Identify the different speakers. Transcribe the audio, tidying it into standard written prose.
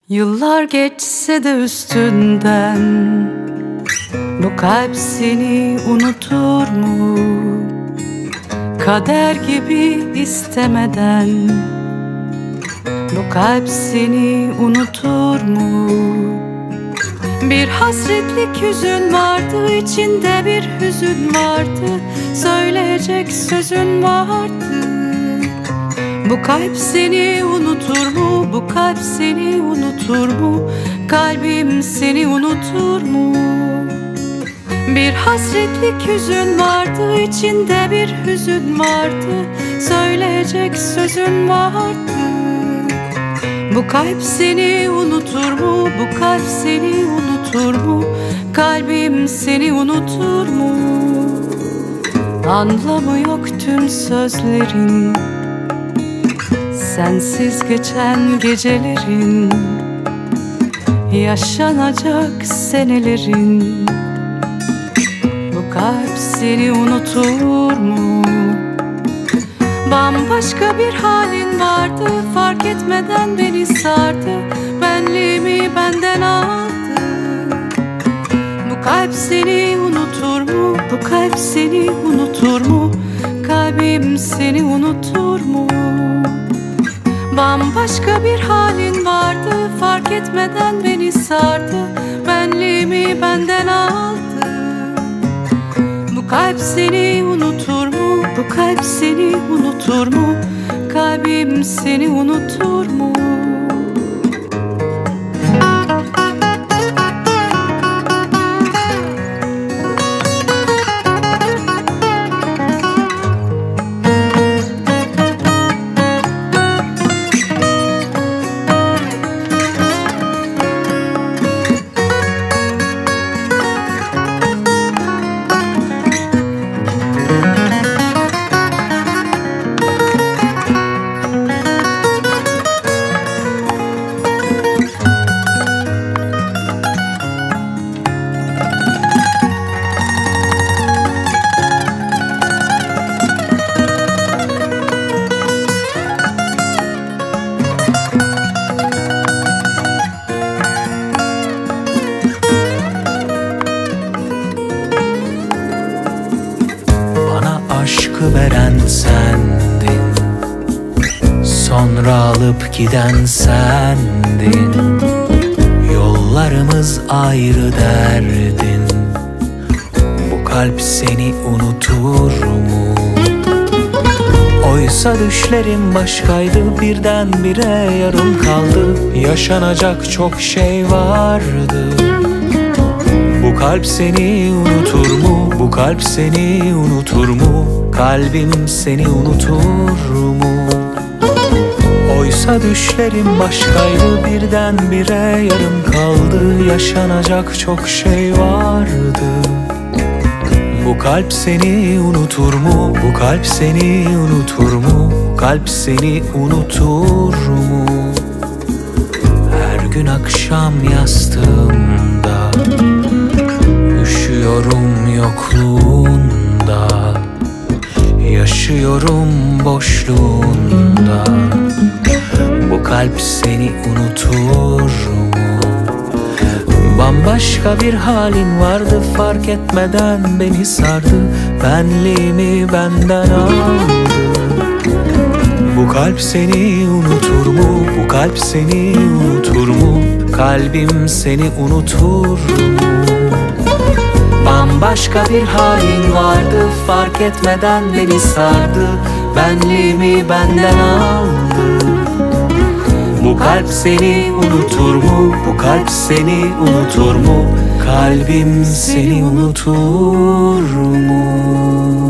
Speaker 1: Yıllar geçse de üstünden bu kalp seni unutur mu? Kader gibi istemeden bu kalp seni unutur mu? Bir hasretlik yüzün vardı, içinde bir hüzün vardı, söyleyecek sözün vardı. Bu kalp seni unutur mu? Bu kalp seni unutur mu? Kalbim seni unutur mu? Bir hasretlik yüzün vardı, içinde bir hüzün vardı, söyleyecek sözün vardı. Bu kalp seni unutur mu? Bu kalp seni unutur mu? Kalbim seni unutur mu? Anlamı yok tüm sözlerin, sensiz geçen gecelerin, yaşanacak senelerin. Bu kalp seni unutur mu? Bambaşka bir halin vardı, fark etmeden beni sardı, benliğimi benden aldı. Bu kalp seni unutur mu? Bu kalp seni unutur mu? Kalbim seni unutur mu? Bambaşka bir halin vardı, fark etmeden beni sardı, benliğimi benden aldı. Bu kalp seni unutur mu? Bu kalp seni unutur mu? Kalbim seni unutur mu?
Speaker 2: Aşkı veren sendin, sonra alıp giden sendin. Yollarımız ayrı derdin, bu kalp seni unutur mu? Oysa düşlerim başkaydı, birdenbire yarım kaldı, yaşanacak çok şey vardı. Bu kalp seni unutur mu? Bu kalp seni unutur mu? Kalbim seni unutur mu? Oysa düşlerim başkaydı, birdenbire yarım kaldı, yaşanacak çok şey vardı. Bu kalp seni unutur mu? Bu kalp seni unutur mu? Kalp seni unutur mu? Her gün akşam yastığımda üşüyorum yokluğunda, yaşıyorum boşluğunda. Bu kalp seni unutur mu? Bambaşka bir halin vardı, fark etmeden beni sardı, benliğimi benden aldı. Bu kalp seni unutur mu? Bu kalp seni unutur mu? Kalbim seni unutur mu? Bambaşka bir halin vardı, fark etmeden beni sardı, benliğimi benden aldı. Bu kalp seni unutur mu? Bu kalp seni unutur mu? Kalbim seni unutur mu?